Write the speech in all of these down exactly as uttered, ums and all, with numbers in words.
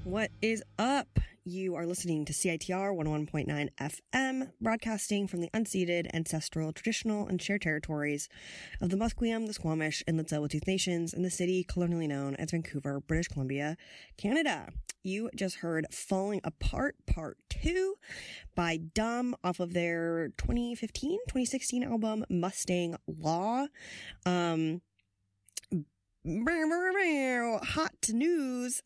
What is up? You are listening to C I T R one oh one point nine F M, broadcasting from the unceded, ancestral, traditional, and shared territories of the Musqueam, the Squamish, and the Tsleil-Waututh Nations in the city colonially known as Vancouver, British Columbia, Canada. You just heard Falling Apart Part two by Dumb off of their twenty fifteen, twenty sixteen album Mustang Law. Um, hot news.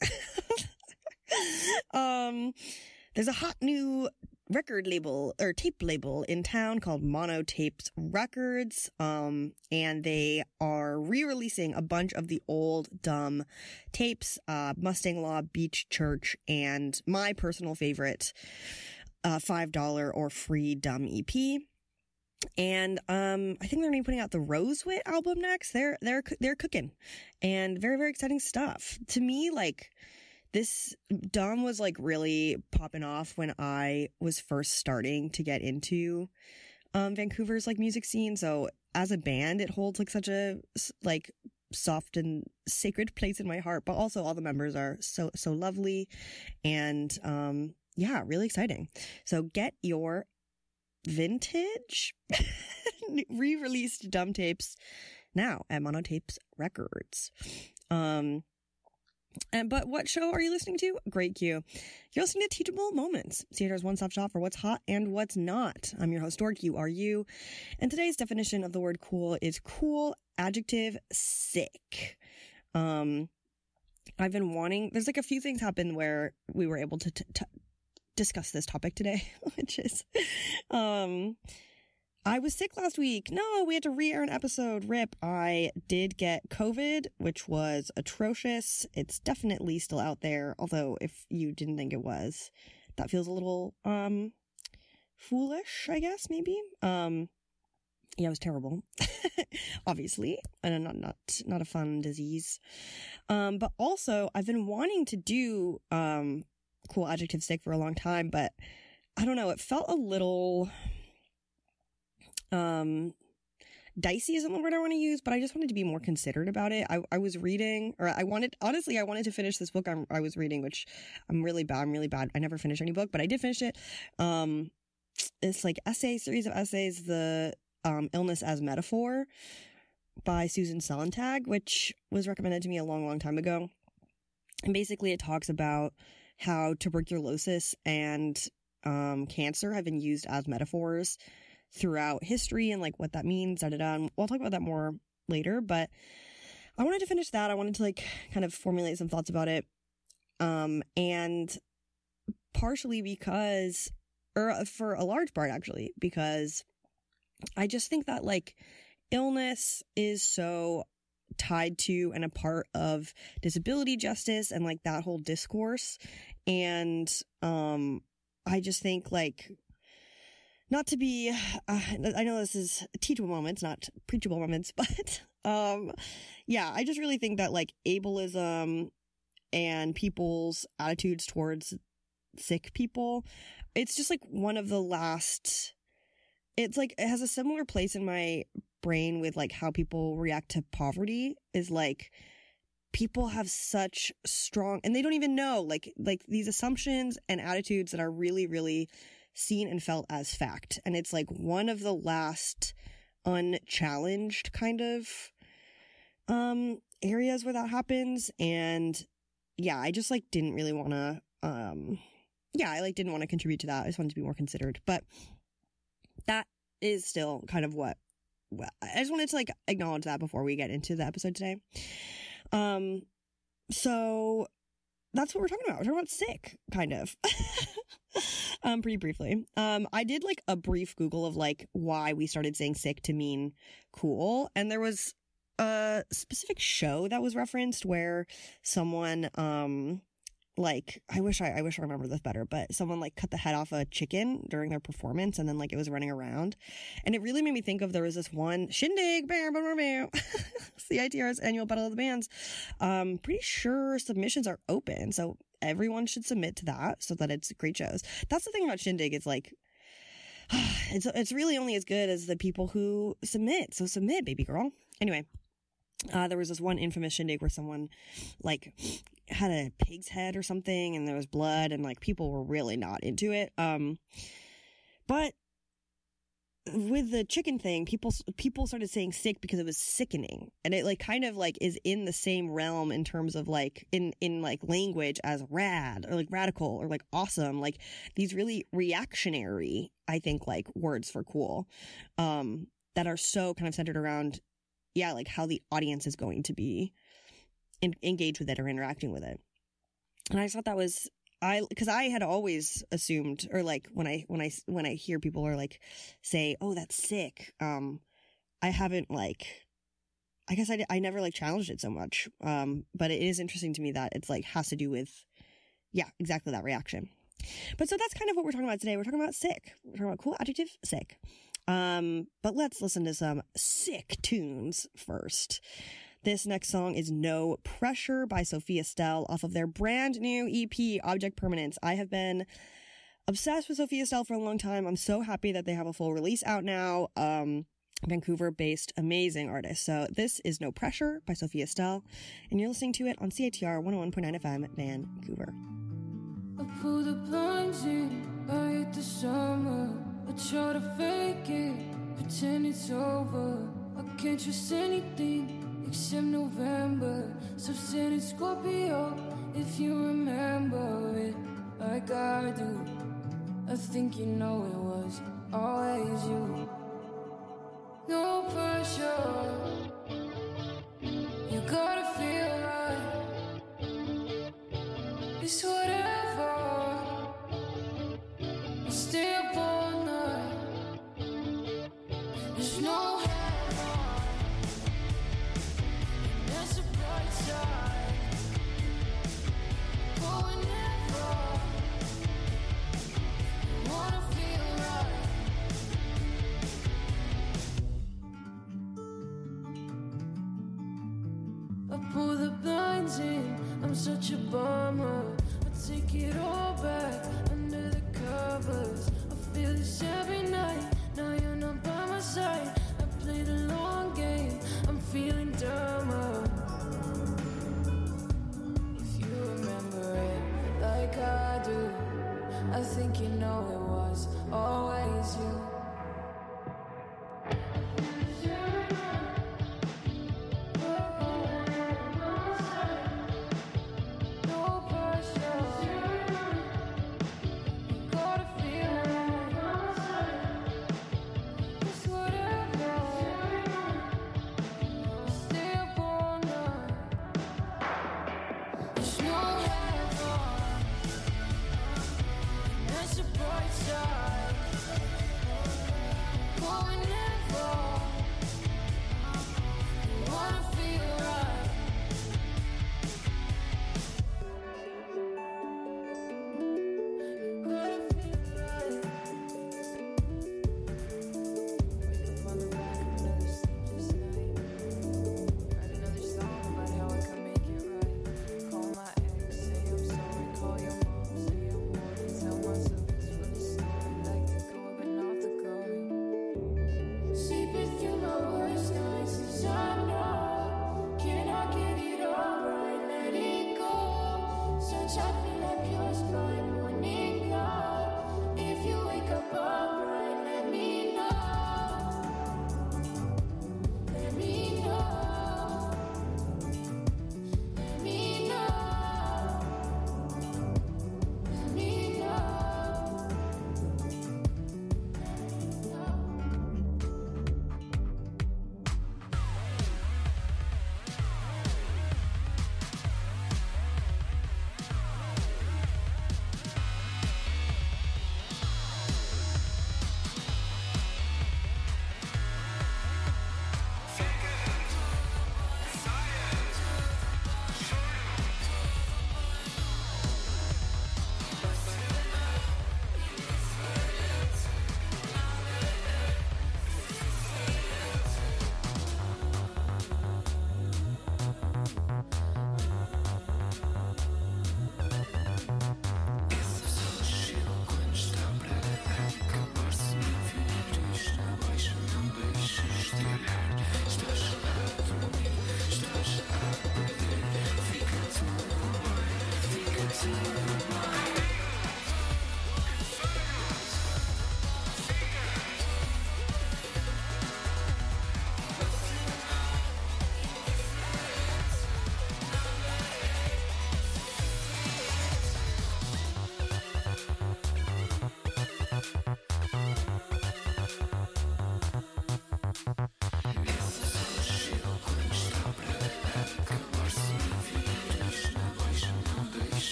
um, there's a hot new record label or tape label in town called Mono Tapes Records. Um, and they are re-releasing a bunch of the old Dumb tapes, uh, Mustang Law, Beach Church, and my personal favorite, uh, five dollar or free Dumb E P. And, um, I think they're going to be putting out the Rosewit album next. They're, they're, they're cooking and very, very exciting stuff. To me, like, this Dumb was like really popping off when I was first starting to get into, um, Vancouver's like music scene. So as a band, it holds like such a, like, soft and sacred place in my heart, but also all the members are so, so lovely and, um, yeah, really exciting. So get your vintage re-released Dumb tapes now at Mono Tapes Records. Um, and but what show are you listening to? Great cue. You're listening to Teachable Moments, C I T R's one-stop shop for what's hot and what's not. I'm your host, Dork, you are you. And today's definition of the word cool is cool, adjective, sick. Um, I've been wanting, there's like a few things happen where we were able to t- t- discuss this topic today, which is, um, I was sick last week. No, we had to re-air an episode. Rip. I did get COVID, which was atrocious. It's definitely still out there. Although if you didn't think it was, that feels a little, um, foolish, I guess, maybe. Um, yeah, it was terrible. Obviously. And not, not, not a fun disease. Um, but also I've been wanting to do, um, cool adjective sick for a long time, but I don't know. It felt a little, um, dicey isn't the word I want to use, but I just wanted to be more considered about it. I, I was reading, or I wanted, honestly, I wanted to finish this book I'm, I was reading, which I'm really bad. I'm really bad. I never finish any book, but I did finish it. Um, it's like essay, series of essays, the, um, Illness as Metaphor by Susan Sontag, which was recommended to me a long, long time ago. And basically it talks about how tuberculosis and, um, cancer have been used as metaphors throughout history and like what that means, da da da. And we'll talk about that more later, but I wanted to finish that. I wanted to like kind of formulate some thoughts about it. Um, and partially because, or for a large part actually, because I just think that like illness is so tied to and a part of disability justice and like that whole discourse. And, um, I just think like, not to be, uh, I know this is teachable moments, not preachable moments, but, um, yeah, I just really think that like ableism and people's attitudes towards sick people, it's just like one of the last, it's like, it has a similar place in my brain with like how people react to poverty is like, people have such strong, and they don't even know, like, like these assumptions and attitudes that are really, really seen and felt as fact. And it's like one of the last unchallenged kind of, um, areas where that happens. And yeah, I just like didn't really want to, um, yeah, I like didn't want to contribute to that. I just wanted to be more considered, but that is still kind of what, well, I just wanted to like acknowledge that before we get into the episode today. Um, so that's what we're talking about. We're talking about sick, kind of. um, pretty briefly. Um, I did like a brief Google of like why we started saying sick to mean cool. And there was a specific show that was referenced where someone, um, like, I wish I, I wish I remember this better, but someone like cut the head off a chicken during their performance and then like it was running around. And it really made me think of, there was this one shindig, C I T R's annual Battle of the Bands. Um, pretty sure submissions are open. So everyone should submit to that so that it's great shows. That's the thing about Shindig. It's like, it's, it's really only as good as the people who submit. So submit, baby girl. Anyway. Uh, there was this one infamous Shindig where someone like had a pig's head or something, and there was blood, and like people were really not into it. Um, but with the chicken thing, people people started saying sick because it was sickening, and it like kind of like is in the same realm in terms of like in in like language as rad or like radical or like awesome, like these really reactionary, I think, like words for cool, um, that are so kind of centered around, yeah, like how the audience is going to be in, engaged with it or interacting with it. And I just thought that was. I, because I had always assumed, or like when I when I when I hear people are like say, "Oh, that's sick," um, I haven't like, I guess I, I never like challenged it so much. Um, but it is interesting to me that it's like has to do with, yeah, exactly that reaction. But so that's kind of what we're talking about today. We're talking about sick. We're talking about cool adjective, sick. Um, but let's listen to some sick tunes first. This next song is No Pressure by Sophia Stell off of their brand new E P, Object Permanence. I have been obsessed with Sophia Stell for a long time. I'm so happy that they have a full release out now. Um, Vancouver-based amazing artist. So this is No Pressure by Sophia Stell, and you're listening to it on C I T R one oh one point nine F M, Vancouver. I pull the blinds in, I hit the summer. I try to fake it, pretend it's over. I can't trust anything except November. Substandard Scorpio, if you remember it like I do. I think you know it was always you. No pressure, you gotta feel right. It's whatever, I stay up all night. There's no pull the blinds in, I'm such a bummer. I take it all back under the covers. I feel this every night, now you're not by my side. I play the long game, I'm feeling dumber. If you remember it like I do, I think you know it was always you. Feel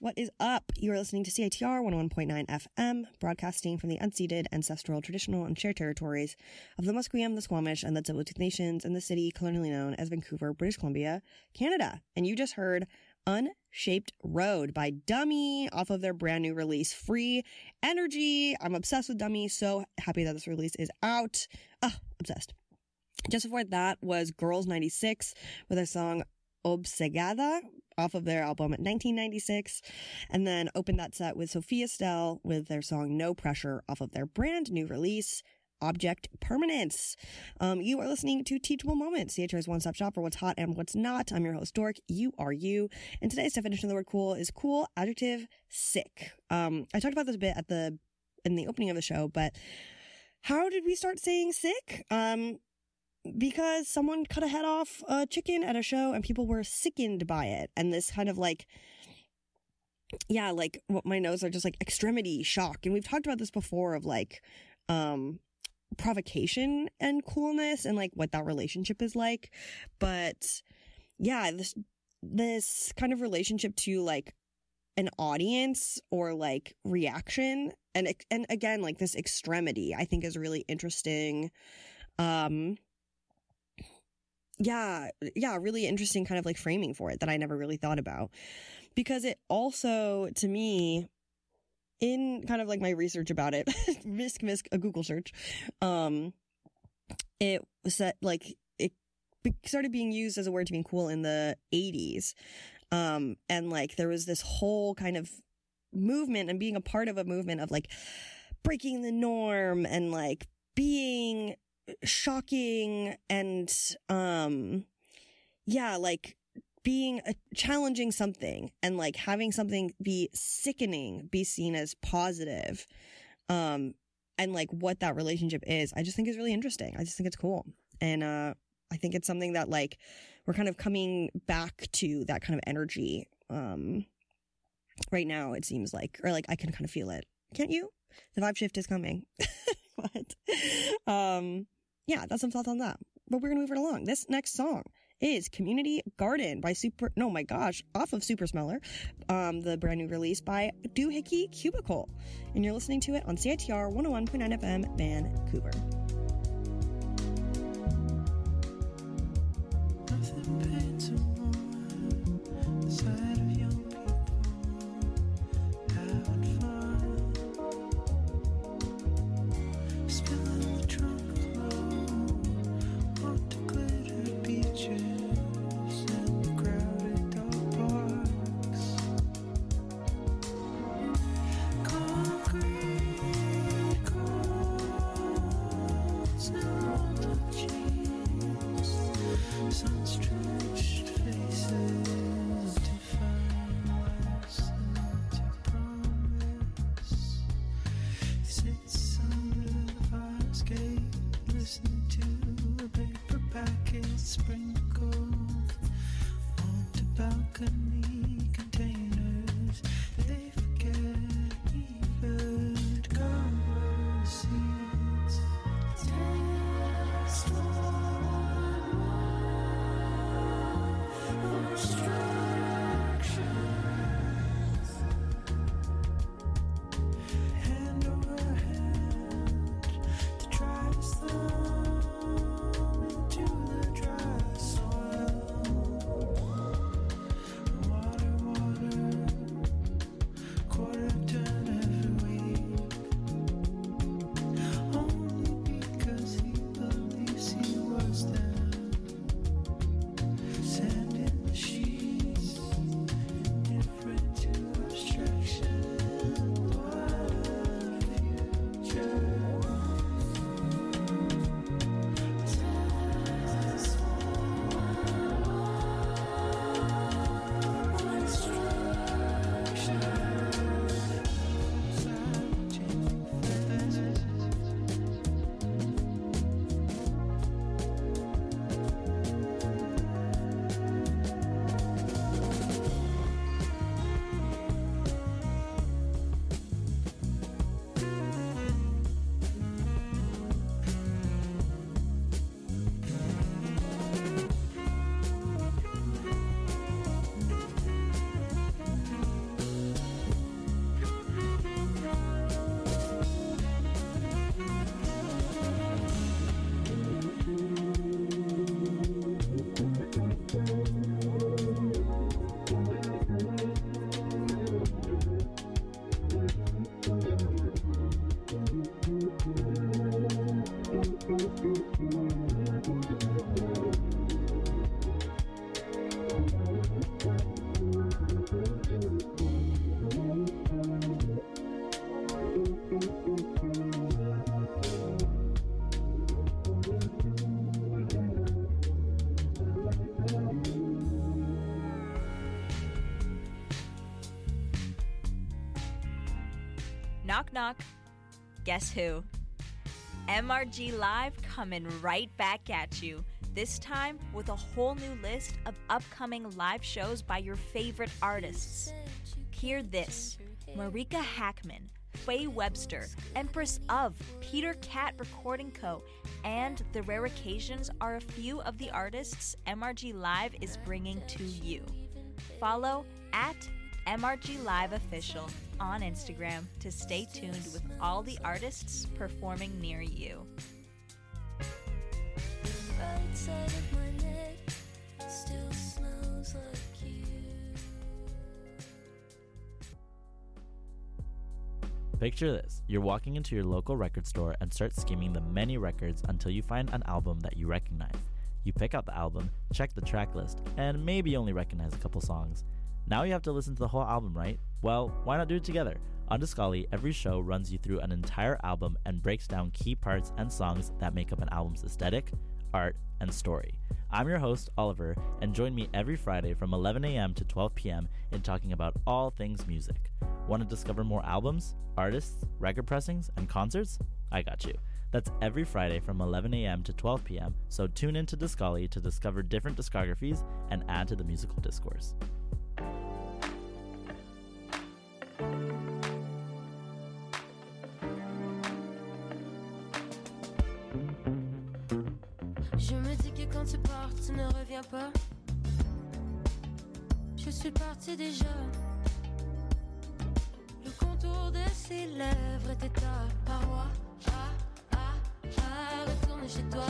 what is up? You are listening to C I T R one oh one point nine F M, broadcasting from the unceded, ancestral, traditional, and shared territories of the Musqueam, the Squamish, and the Tsleil-Waututh Nations in the city colonially known as Vancouver, British Columbia, Canada. And you just heard Unshaped Road by Dummy off of their brand new release, Free Energy. I'm obsessed with Dummy, so happy that this release is out. Ah, obsessed. Just before that was Girls ninety-six with their song Obsegada off of their album nineteen ninety-six, and then opened that set with Sophia Stell with their song No Pressure off of their brand new release Object Permanence. Um, you are listening to Teachable Moments, C H R's one-stop shop for what's hot and what's not. I'm your host, Dork. You are you. And today's definition of the word cool is cool, adjective, sick. Um, I talked about this a bit at the in the opening of the show, but how did we start saying sick? Um, because someone cut a head off a chicken at a show and people were sickened by it. And this kind of like, yeah, like what my notes are just like extremity shock. And we've talked about this before of like, um, provocation and coolness and like what that relationship is like. But yeah, this, this kind of relationship to like an audience or like reaction and, and again, like this extremity, I think is really interesting. Um, Yeah, yeah, really interesting kind of like framing for it that I never really thought about. Because it also, to me, in kind of like my research about it, misc, misc, a Google search, um, it was that like, it started being used as a word to mean cool in the eighties. Um, and like there was this whole kind of movement and being a part of a movement of like breaking the norm and like being shocking and um yeah like being a, challenging something and like having something be sickening be seen as positive, um and like what that relationship is, I just think is really interesting. I just think it's cool, and uh I think it's something that like we're kind of coming back to that kind of energy um right now, it seems like, or like I can kind of feel it. Can't you? The vibe shift is coming. But um yeah, that's some thoughts on that. But we're gonna move it along. This next song is Community Garden by Super, no, my gosh, off of Super Smeller, um, the brand new release by Doohickey Cubicle. And you're listening to it on C I T R one oh one point nine F M, Vancouver. Nothing pains more the sight of young people having fun, spilling the trunk. Knock, knock. Guess who? M R G Live coming right back at you. This time with a whole new list of upcoming live shows by your favorite artists. Hear this. Marika Hackman, Faye Webster, Empress of, Peter Cat Recording Co., and The Rare Occasions are a few of the artists M R G Live is bringing to you. Follow at M R G Live Official on Instagram to stay tuned with all the artists performing near you. Right side of my neck still smells like you. Picture this. You're walking into your local record store and start skimming the many records until you find an album that you recognize. You pick out the album, check the track list, and maybe only recognize a couple songs. Now you have to listen to the whole album, right? Well, why not do it together? On Discali, every show runs you through an entire album and breaks down key parts and songs that make up an album's aesthetic, art, and story. I'm your host, Oliver, and join me every Friday from eleven a.m. to twelve p.m. in talking about all things music. Want to discover more albums, artists, record pressings, and concerts? I got you. That's every Friday from eleven a.m. to twelve p.m., so tune in to Discali to discover different discographies and add to the musical discourse. Je me dis que quand tu pars, tu ne reviens pas. Je suis partie déjà. Le contour de ses lèvres était ta paroi. Ah, ah, ah, retourne chez toi.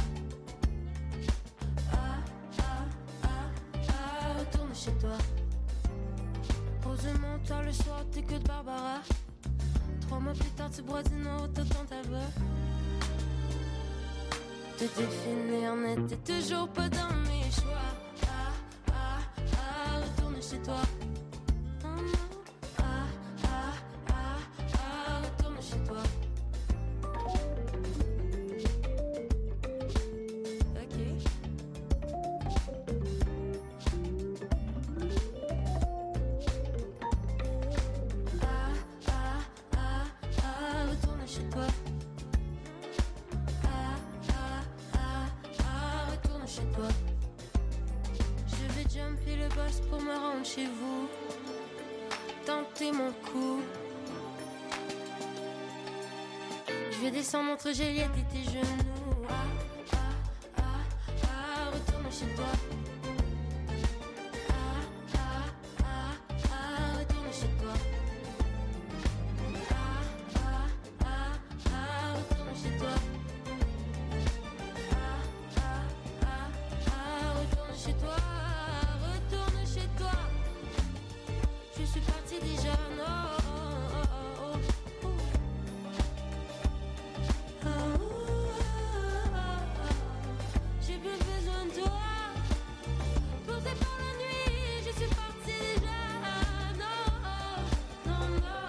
Ah, ah, ah, ah, retourne chez toi. Posément tard le soir, t'écoutes Barbara. Trois mois plus tard, tu bois du autre dans ta voix. Te définir n'était toujours pas dans mes choix. Ah, ah, ah, retourne chez toi. Oh non. Ah, ah, ah, ah, retourne chez toi. Ok. Ah, ah, ah, ah, retourne chez toi. Je vais jumper le boss pour me rendre chez vous. Tenter mon coup. Je vais descendre entre Juliette et tes genoux. Ah, ah, ah, ah, retourne chez toi. Ah, ah, ah, ah, retourne chez toi. Ah, ah, ah, ah, retourne chez toi. Chez toi, retourne chez toi. Je suis partie déjà, non. J'ai plus besoin de toi. Posé par la nuit, je suis partie déjà, non, non, non.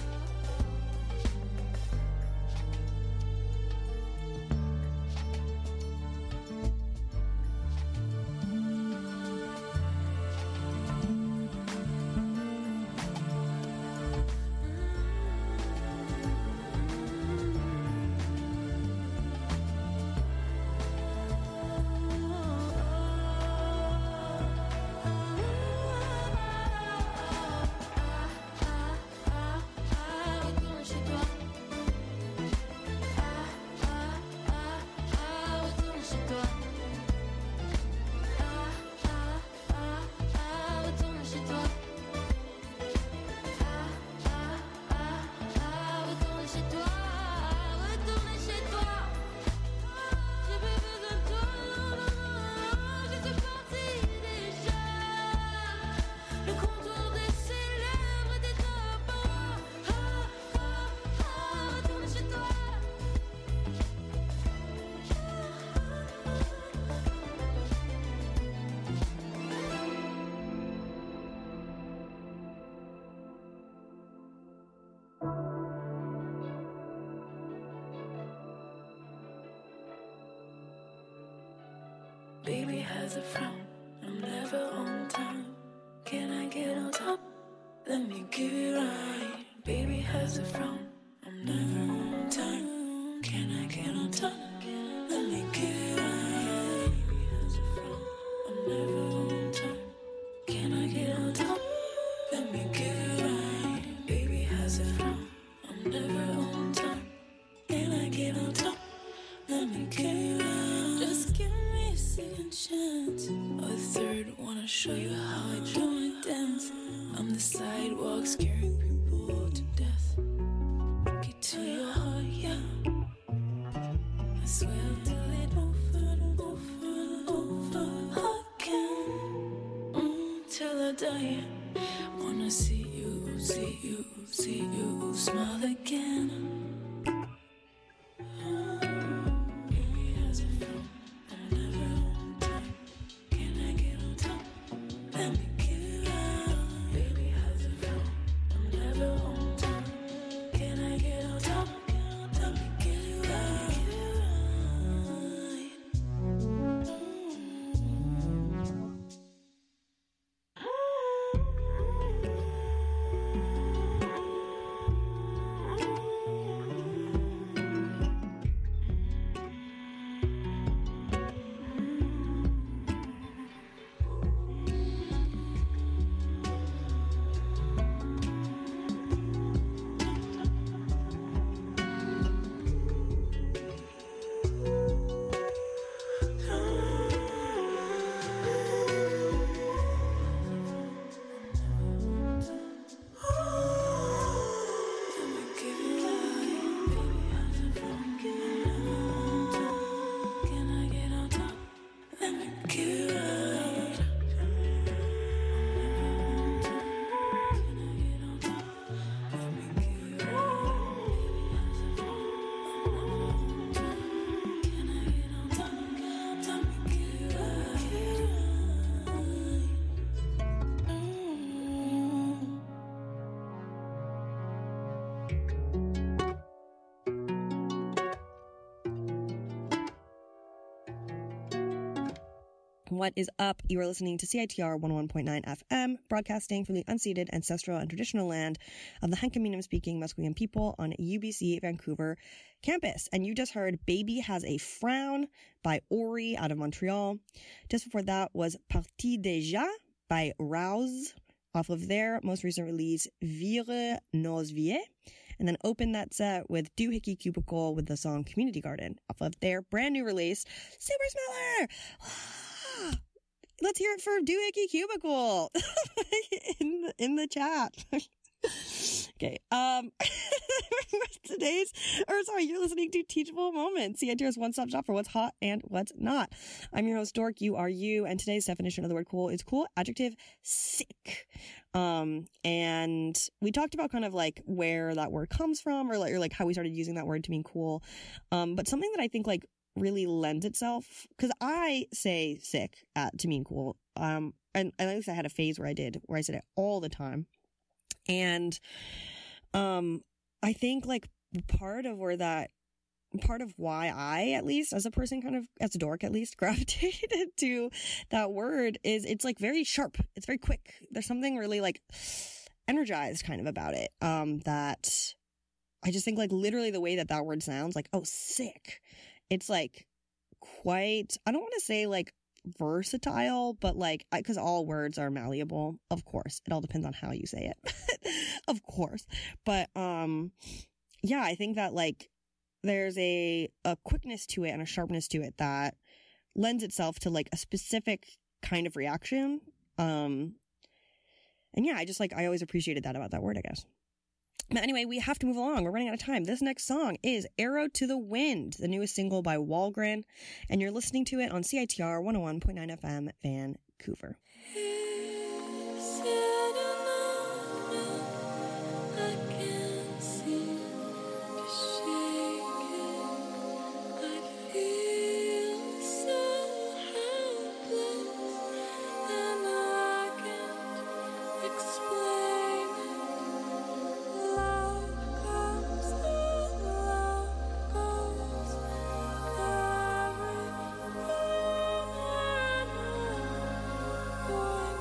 Baby has a frown, I'm never on time. Can I get on top? Let me give it right. Baby has a frown, I'm I'm never on time. Can I get on top? Let me get you out. Just give me a second chance. Or a third, wanna show you how I do my dance. I'm the sidewalk scaring people to death. Get to your heart, yeah. I swear I'll do it over and over and over again. Mm, till I die. Wanna see you, see you, see you smile again. What is up? You are listening to C I T R one oh one point nine F M, broadcasting from the unceded, ancestral, and traditional land of the Hunkaminam-speaking Musqueam people on U B C Vancouver campus. And you just heard Baby Has a Frown by Ori out of Montreal. Just before that was Partie Déjà by Rouse off of their most recent release, Vire Nos Vie. And then opened that set with Doohickey Cubicle with the song Community Garden off of their brand new release, Super Smeller! Let's hear it for Doohickey Cubicle in the, in the chat. Okay. Um, today's, or sorry, you're listening to Teachable Moments, C I T R's one-stop shop for what's hot and what's not. I'm your host, Dork. You are you. And today's definition of the word cool is cool, adjective, sick. Um, and we talked about kind of like where that word comes from, or like, or like how we started using that word to mean cool. Um, but something that I think like really lends itself, because I say sick at, to mean cool. Um, and at least I had a phase where I did, where I said it all the time. And, um, I think like part of where that, part of why I, at least as a person kind of, as a dork at least, gravitated to that word is it's like very sharp. It's very quick. There's something really like energized kind of about it. Um, that I just think like literally the way that that word sounds like, oh, sick. It's like quite, I don't want to say like versatile, but like, because all words are malleable, of course. It all depends on how you say it, of course. But um, yeah, I think that like there's a a quickness to it and a sharpness to it that lends itself to like a specific kind of reaction. Um, and yeah, I just like I always appreciated that about that word, I guess. But anyway, we have to move along. We're running out of time. This next song is Arrow to the Wind, the newest single by Walgren, and you're listening to it on C I T R one oh one point nine F M, Vancouver. Boy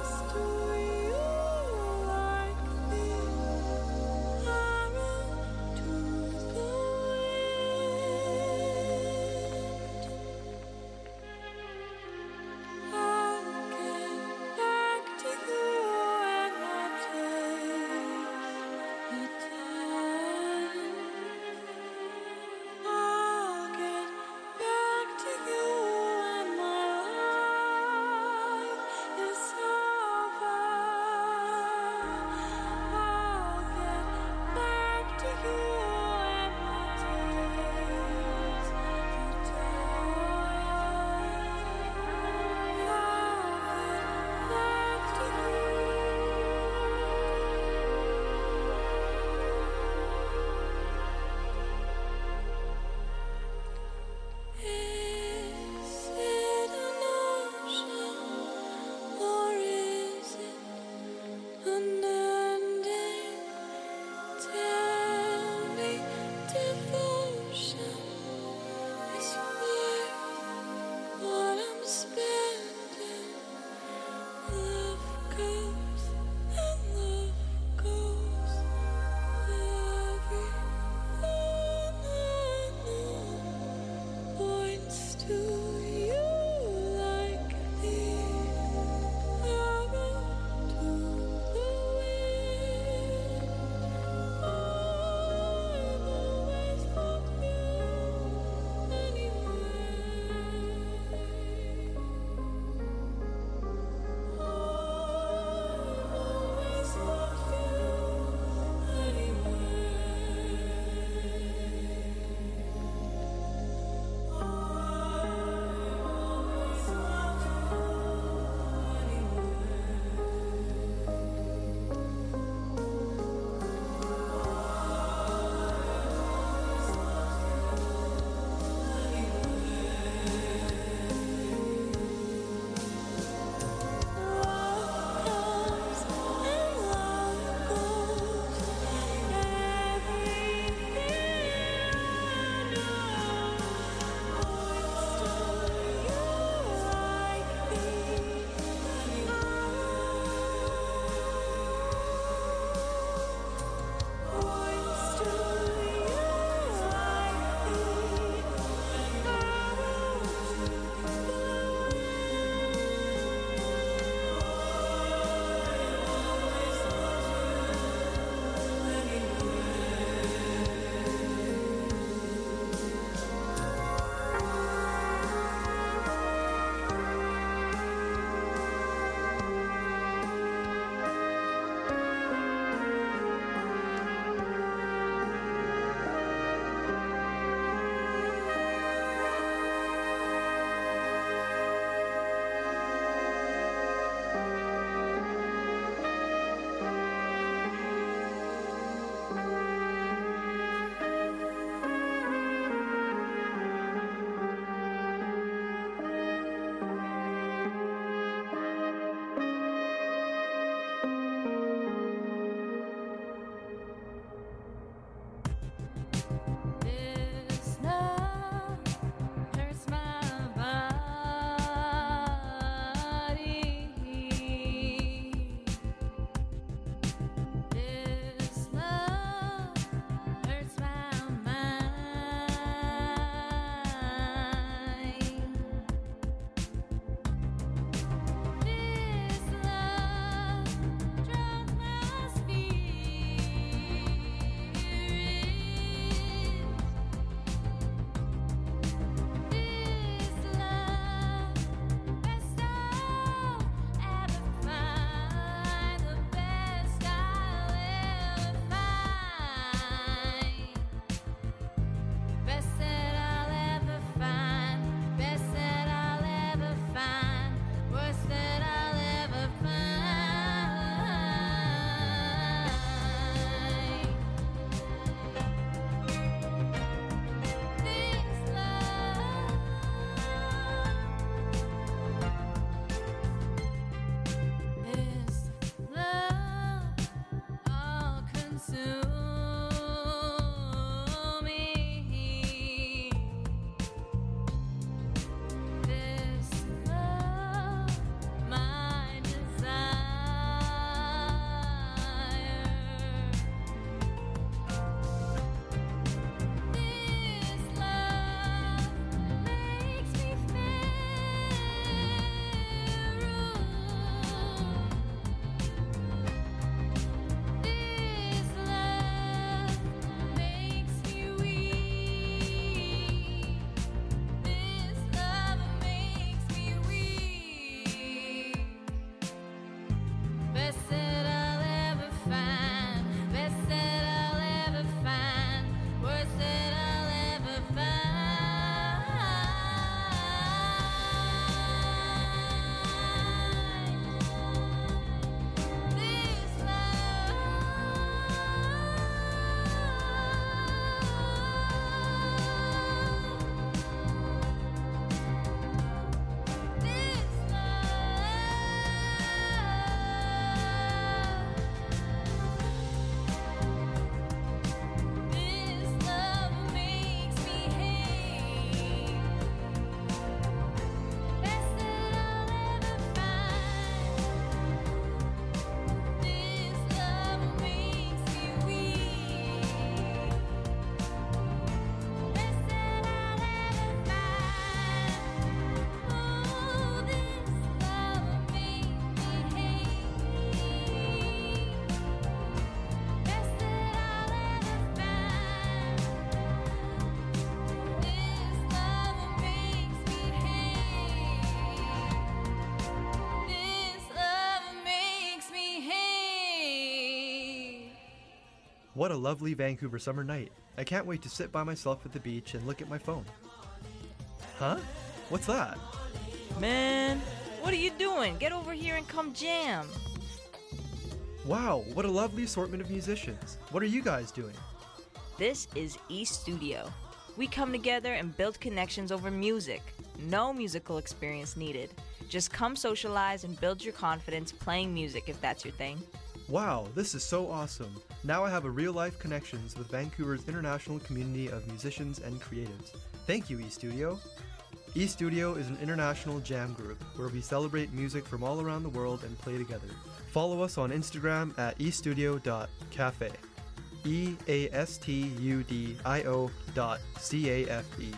What a lovely Vancouver summer night. I can't wait to sit by myself at the beach and look at my phone. Huh? What's that? Man, what are you doing? Get over here and come jam. Wow, what a lovely assortment of musicians. What are you guys doing? This is East Studio. We come together and build connections over music. No musical experience needed. Just come socialize and build your confidence playing music if that's your thing. Wow, this is so awesome. Now I have a real-life connections with Vancouver's international community of musicians and creatives. Thank you, eStudio. eStudio is an international jam group where we celebrate music from all around the world and play together. Follow us on Instagram at estudio dot cafe. E A S T U D I O dot C A F E.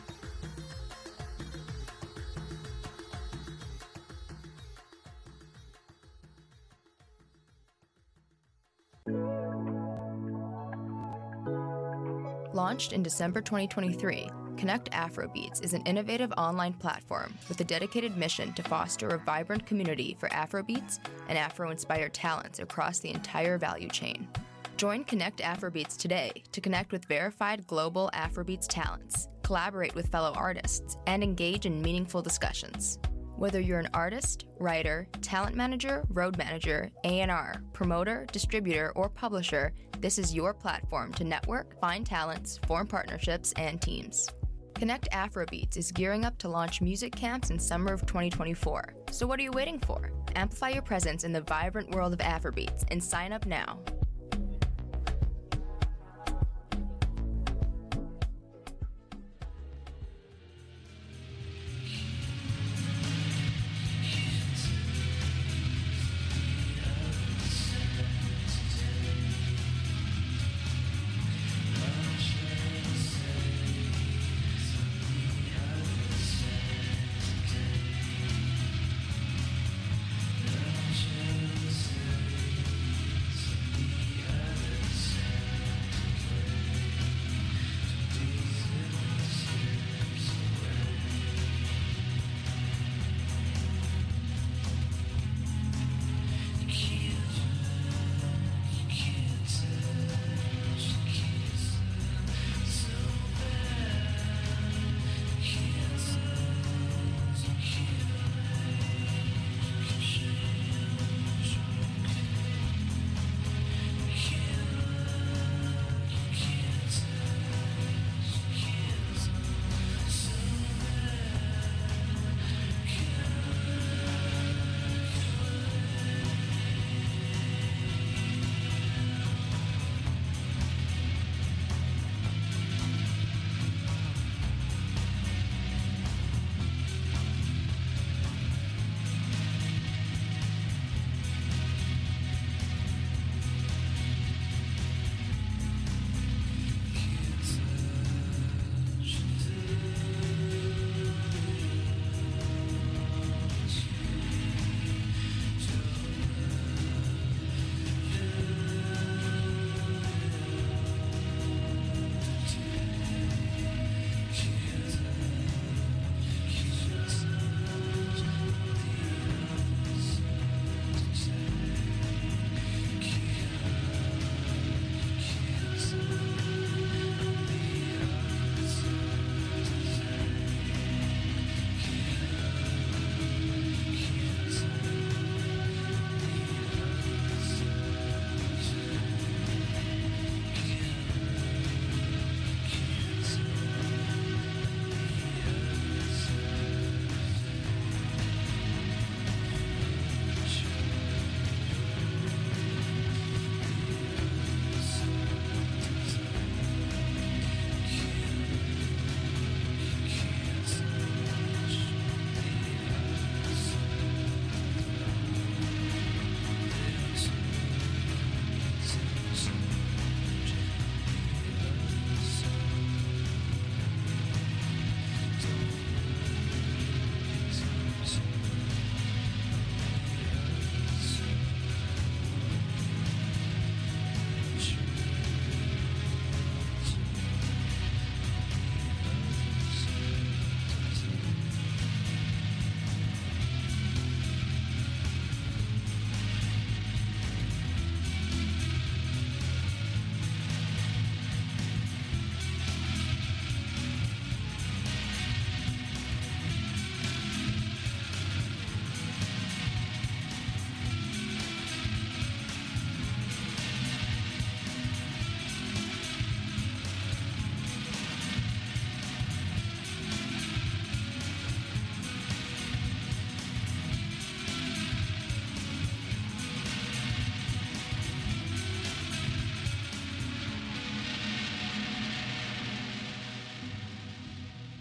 Launched in December twenty twenty-three, Connect Afrobeats is an innovative online platform with a dedicated mission to foster a vibrant community for Afrobeats and Afro-inspired talents across the entire value chain. Join Connect Afrobeats today to connect with verified global Afrobeats talents, collaborate with fellow artists, and engage in meaningful discussions. Whether you're an artist, writer, talent manager, road manager, A and R, promoter, distributor, or publisher, this is your platform to network, find talents, form partnerships, and teams. Connect Afrobeats is gearing up to launch music camps in summer of twenty twenty-four. So what are you waiting for? Amplify your presence in the vibrant world of Afrobeats and sign up now.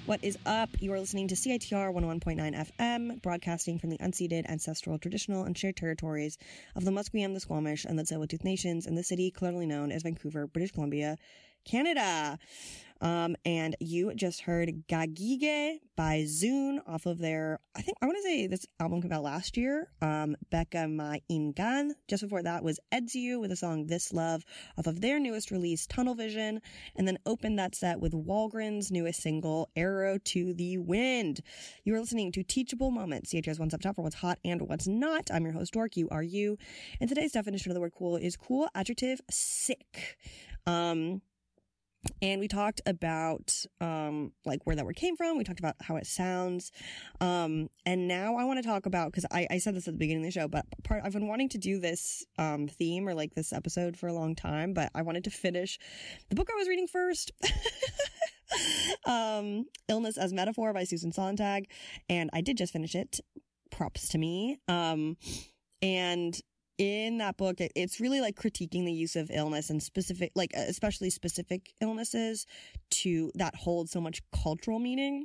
What is up? You are listening to C I T R one oh one point nine F M, broadcasting from the unceded, ancestral, traditional, and shared territories of the Musqueam, the Squamish, and the Tsleil-Waututh Nations in the city colonially known as Vancouver, British Columbia, Canada. Um, and you just heard Gagige by Zune off of their, I think, I want to say this album came out last year, um, Beka Ma Ingan. Just before that was Edziu with the song This Love off of their newest release, Tunnel Vision, and then opened that set with Walgren's newest single, Arrow to the Wind. You are listening to Teachable Moments, C H R's One Stop Shop for what's hot and what's not. I'm your host, Dork, you are you. And today's definition of the word cool is cool, adjective, sick. Um... And we talked about, um, like where that word came from. We talked about how it sounds. Um, and now I want to talk about, cause I, I said this at the beginning of the show, but part, I've been wanting to do this, um, theme or like this episode for a long time, but I wanted to finish the book I was reading first. um, Illness as Metaphor by Susan Sontag. And I did just finish it. Props to me. Um, and in that book, it, it's really like critiquing the use of illness and specific, like especially specific illnesses to that hold so much cultural meaning.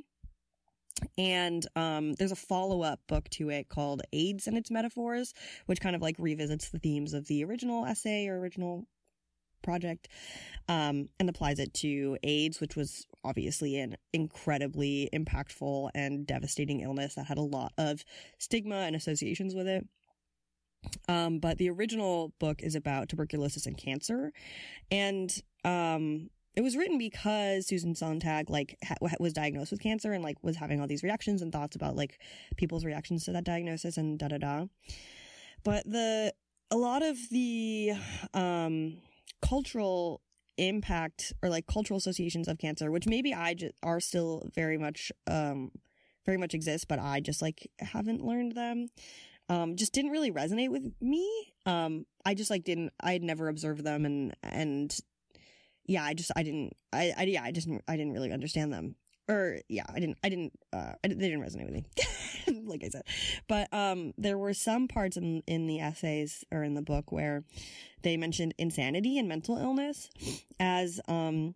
And um, there's a follow-up book to it called AIDS and Its Metaphors, which kind of like revisits the themes of the original essay or original project, um, and applies it to AIDS, which was obviously an incredibly impactful and devastating illness that had a lot of stigma and associations with it. Um, but the original book is about tuberculosis and cancer. And, um, it was written because Susan Sontag, like, ha- was diagnosed with cancer and, like, was having all these reactions and thoughts about, like, people's reactions to that diagnosis and da-da-da. But the, a lot of the, um, cultural impact or, like, cultural associations of cancer, which maybe I just are still very much, um, very much exist, but I just, like, haven't learned them. Um, just didn't really resonate with me. Um, I just like didn't, I had never observed them and, and yeah, I just, I didn't, I, I, yeah, I just, I didn't really understand them or yeah, I didn't, I didn't, uh, I, they didn't resonate with me, like I said, but, um, there were some parts in, in the essays or in the book where they mentioned insanity and mental illness as, um,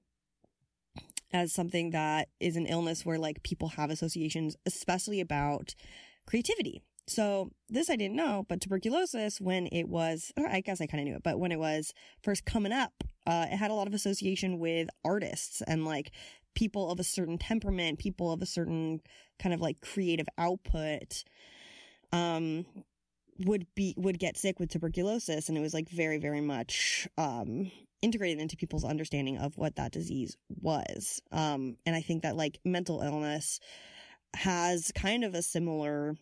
as something that is an illness where like people have associations, especially about creativity. So this I didn't know, but tuberculosis, when it was, I guess I kind of knew it, but when it was first coming up, uh, it had a lot of association with artists and like people of a certain temperament, people of a certain kind of like creative output, um, would be, would get sick with tuberculosis. And it was like very, very much, um, integrated into people's understanding of what that disease was. Um, and I think that like mental illness has kind of a similar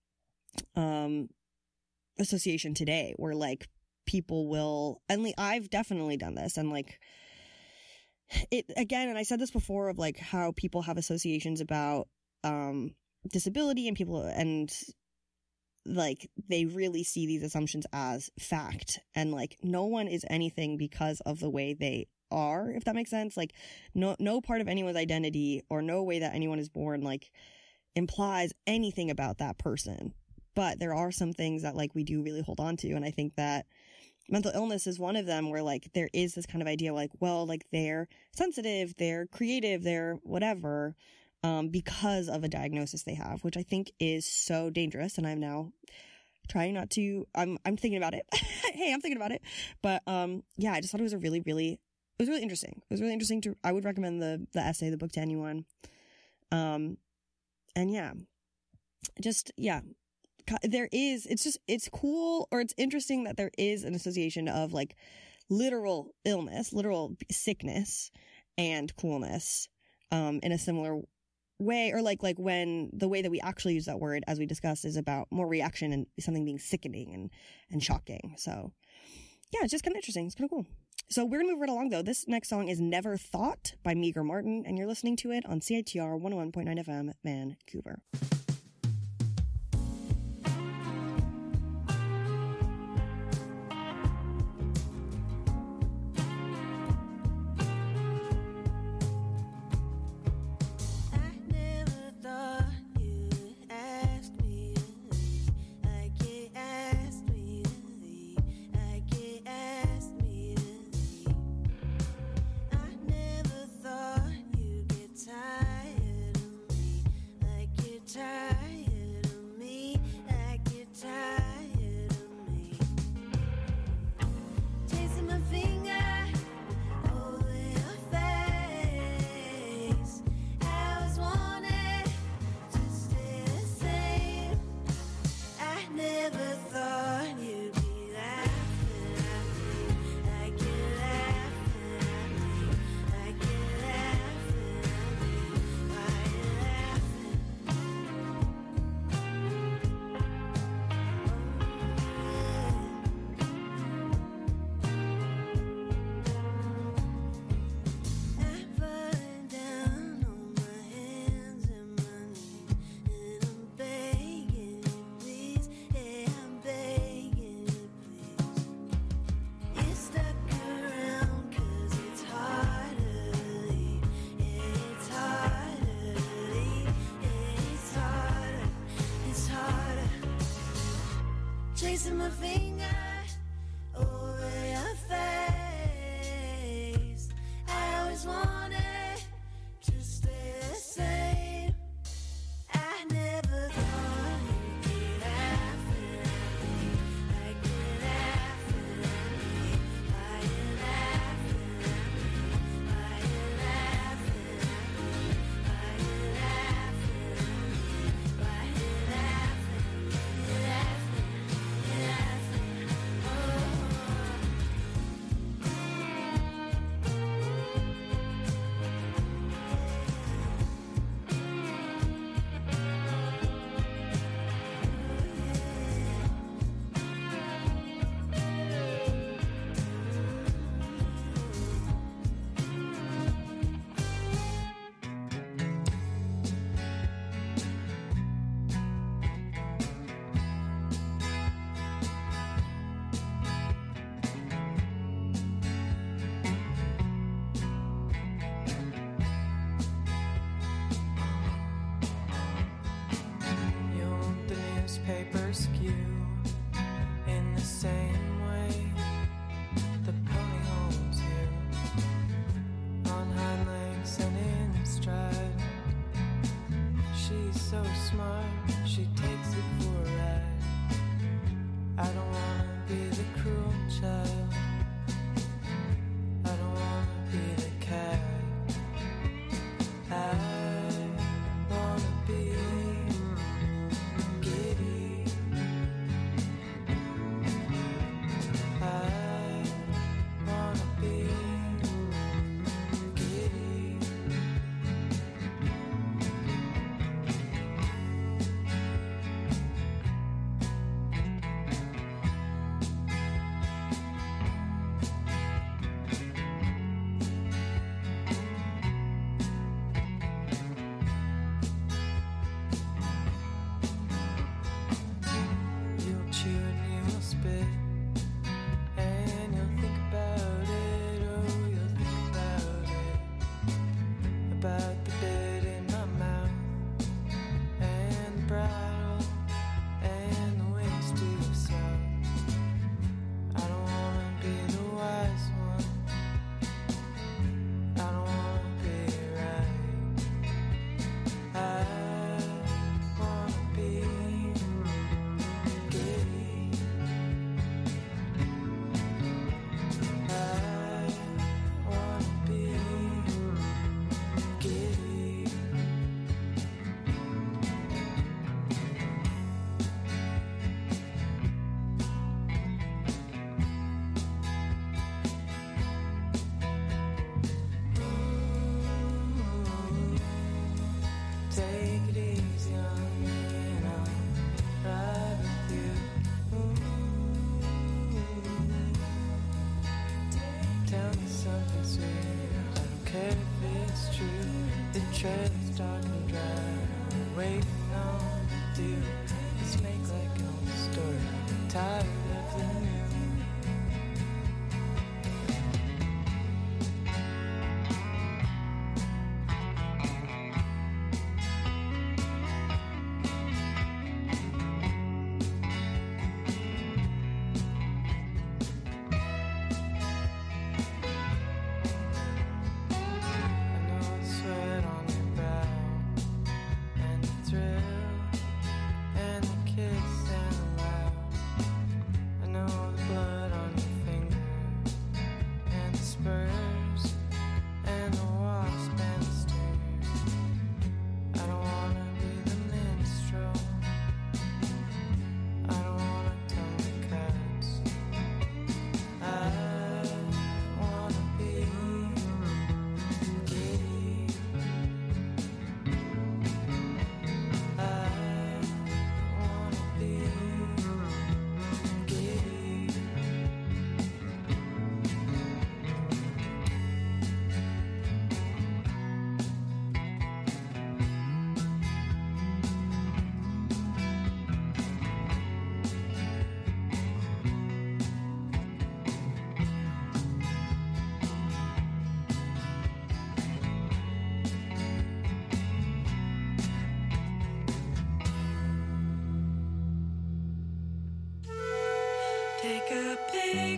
um association today where like people will, and like, I've definitely done this and like it again, and I said this before of like how people have associations about um disability and people and like they really see these assumptions as fact and like no one is anything because of the way they are, if that makes sense. Like no no part of anyone's identity or no way that anyone is born like implies anything about that person. But there are some things that like we do really hold on to. And I think that mental illness is one of them where like there is this kind of idea like, well, like they're sensitive, they're creative, they're whatever, um, because of a diagnosis they have, which I think is so dangerous. And I'm now trying not to, I'm, I'm thinking about it. Hey, I'm thinking about it. But, um, yeah, I just thought it was a really, really, it was really interesting. It was really interesting to, I would recommend the, the essay, the book to anyone. Um, and yeah, just, yeah. There is, it's just, it's cool or it's interesting that there is an association of like literal illness, literal sickness and coolness, um, in a similar way, or like, like when the way that we actually use that word, as we discussed, is about more reaction and something being sickening and, and shocking. So yeah, it's just kind of interesting. It's kind of cool. So we're gonna move right along though. This next song is Never Thought by Meager Martin, and you're listening to it on C I T R one oh one point nine F M, Vancouver. Tired of tracing my finger over your face. I always wanted to stay the same. I never thought you'd get after me like it after me. Why it after me? Why it after me? Why it after me? Why it after me? It after me? It after me? Oh. You want the newspaper skew in the same way the pony holds you on hind legs and in stride. She's so smart, she takes it for a ride. I don't wanna be the cruel child. I don't wanna be the cat. I wanna be giddy. I wanna be giddy. You'll chew and you'll spit, and you'll think about it. Oh, you'll think about it, about the bit in my mouth, and the bridle, and the wings to the south. I don't wanna be the wise one. I don't wanna be right. I wanna be giddy. I wanna be giddy. Take it easy on me and I'll ride with you. Tell me something sweet. I don't care if it's true. The trail's dark and dry. I'm waiting on you. Let's make like an old story. I'm tired of the new. I know the sweat on your brow, and the thrill, and the kiss and the loud.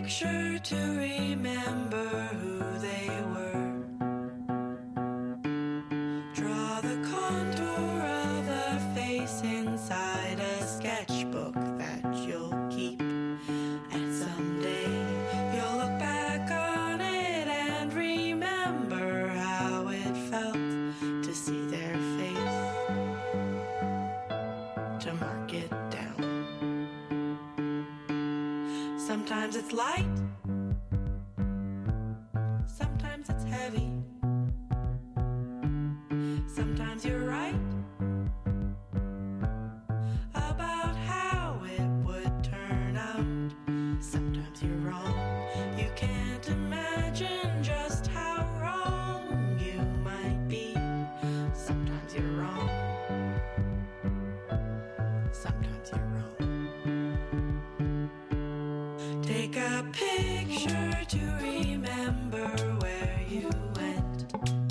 picture to remember who they were. Draw the contour of a face inside a sketchbook that you'll keep. And someday you'll look back on it and remember how it felt to see their face, to mark it down. Sometimes it's light, sometimes it's heavy. Sometimes you're right about how it would turn out. Sometimes you're wrong. You can't imagine just how wrong you might be. Sometimes you're wrong. Sometimes you're wrong. Take a picture to remember where you went.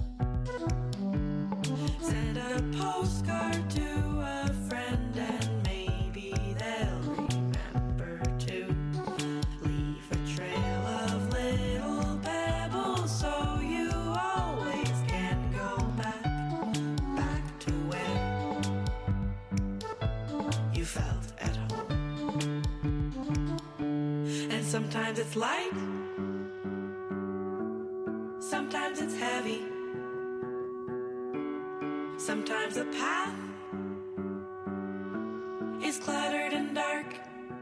Send a postcard to a friend and maybe they'll remember too. Leave a trail of little pebbles so you always can go back, back to where you felt at home. And sometimes it's light, sometimes it's heavy. Sometimes the path is cluttered and dark,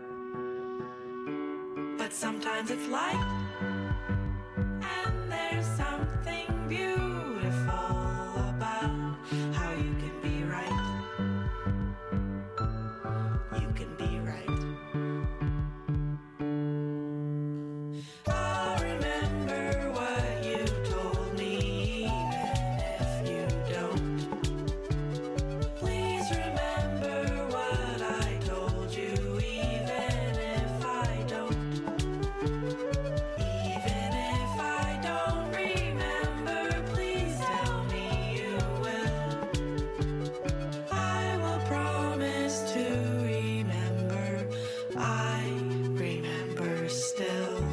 but sometimes it's light, and there's something beautiful about how you can be right. You can be right. I'll remember what you told me, even if you don't. Please remember what I told you, even if I don't. Even if I don't remember, please tell me you will. I will promise to remember. I remember still.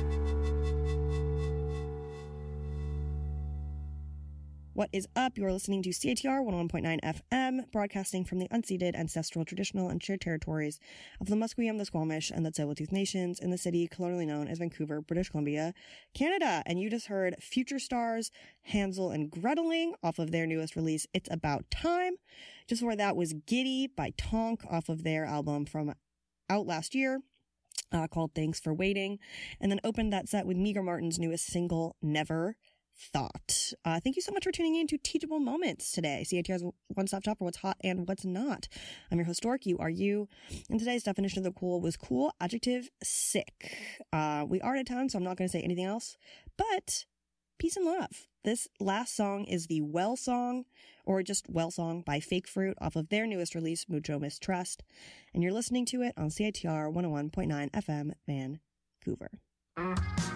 What is up? You are listening to C A T R one oh one point nine F M, broadcasting from the unceded, ancestral, traditional, and shared territories of the Musqueam, the Squamish, and the Tsleil-Waututh Nations in the city colonially known as Vancouver, British Columbia, Canada. And you just heard Future Stars, Hansel and Greteling off of their newest release, It's About Time. Just before that was Giddy by Tonk off of their album from out last year. Uh, called Thanks for Waiting, and then opened that set with Meager Martin's newest single, Never Thought. Uh, thank you so much for tuning in to Teachable Moments today. C A T R's one-stop shop for what's hot and what's not. I'm your host, Dork. You are you. And today's definition of the cool was cool, adjective, sick. Uh, we are out of time, so I'm not going to say anything else, but peace and love. This last song is the Well Song, or just Well Song by Fake Fruit off of their newest release, Mucho Mistrust. And you're listening to it on C A T R one oh one point nine F M, Vancouver.